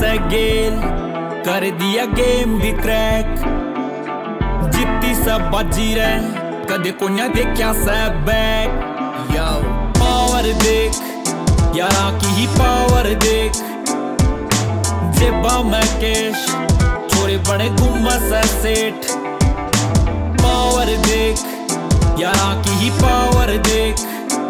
से गेल कर दिया गेम भी क्रैक। जितती सब बाजी रहे कदे को ना देखा से बैक। यो पावर देख यारा की ही पावर देख। जेबा में कैश छोरे बड़े गुम्बद से सेठ। पावर देख यारा की ही पावर देख।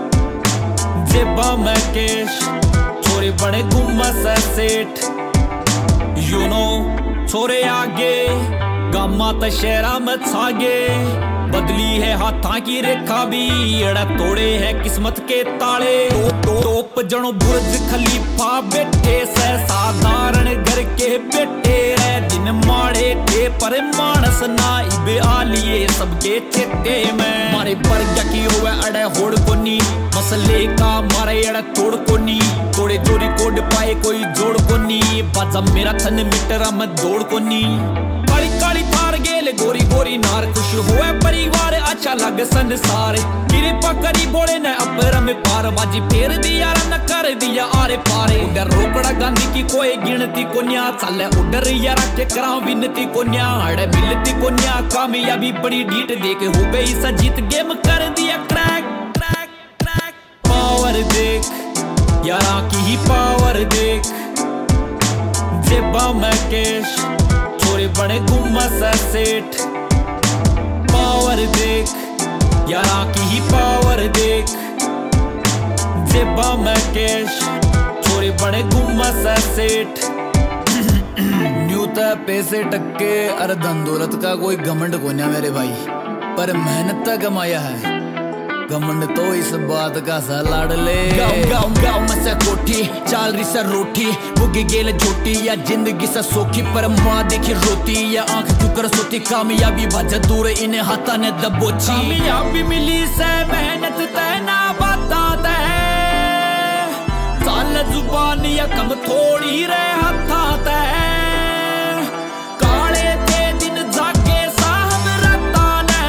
जेबा में कैश छोरे बड़े गुम्बद से सेठ। यू नो छोरे आगे गामा त शहरा में छागे। बदली है हाथा की रेखा भी एड़ा तोड़े है किस्मत के ताले। टोप जनो बुर्ज खलीफा बैठे से साधारण घर के बेटे है। दिन माड़े थे पर मानस ना इबे आलिए सबके चेते में। मारे पर की हुए अड़े होड़ कोनी मसले का मारे अड़ा तोड़ कोनी। तोड़े चोरी कोड पाए कोई जोड़ कोनी। बाजा मेरा थन मीटर में दौड़ कोनी। काली काली तार गेल गोरी गोरी नार खुश हुए परिवार अच्छा लग संसार। कृपा करी बोले न अपर में पार बाजी फेर दिया न कर दिया आरे पारे। उधर रोकड़ा गांधी की कोई गिनती को न्या चले उधर यारा के करा विनती को न्या। अड़े मिलती को न्या कामयाबी बड़ी ढीठ देके हो गई सजीत गेम कर दिया क्रैक क्रैक क्रैक। पावर देख यारा की ही पावर देख। जेबा में कैश छोरे बड़े गुम्बद से सेठ। पावर देख यारा की ही पावर देख। जेबा में कैश छोरे बड़े गुम्बद से सेठ। न्यू त पैसे टक्के अरे धन दौलत का कोई घमंड को ना मेरे भाई पर मेहनत का कमाया है। घमंड तो इस बात का सा लाडले। गाँव गाँव में से कोठी चाल रही सा रोटी। बुगे गेल झोटी या जिंदगी सा सोखी पर माँ देखी रोती या आंख चुकर सोती। कामयाबी भज दूर इन्हें हाथा ने दबोची। कामयाबी मिली से मेहनत तय ना बाता तय। साल जुबान या कम थोड़ी रहे हाथा तय। काले थे दिन जागे साहब रता ने।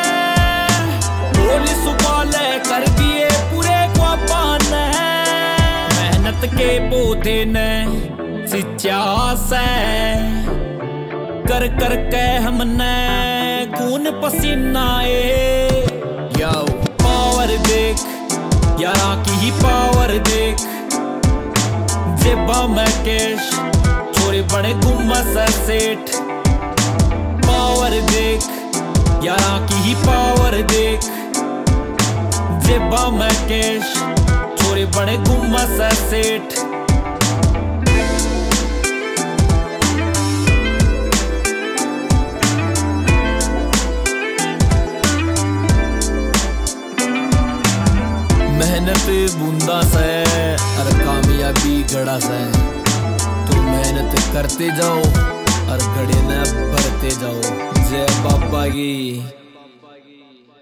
बोली सुबाले कर दिए पूरे क्वापान। मेहनत के पौधे ने सिंचा से कर कर के हमने खून पसीना ए। यो पावर देख यारा की ही पावर देख। जेबा में कैश छोरे बड़े गुम्बद से सेठ। पावर देख यारा की ही पावर देख। जेबा में कैश छोरे बड़े गुम्बद से सेठ। मेहनत बूंदा से और कामयाबी गड़ा से। तो मेहनत करते जाओ और गड़े न भरते जाओ। जय बाबा की।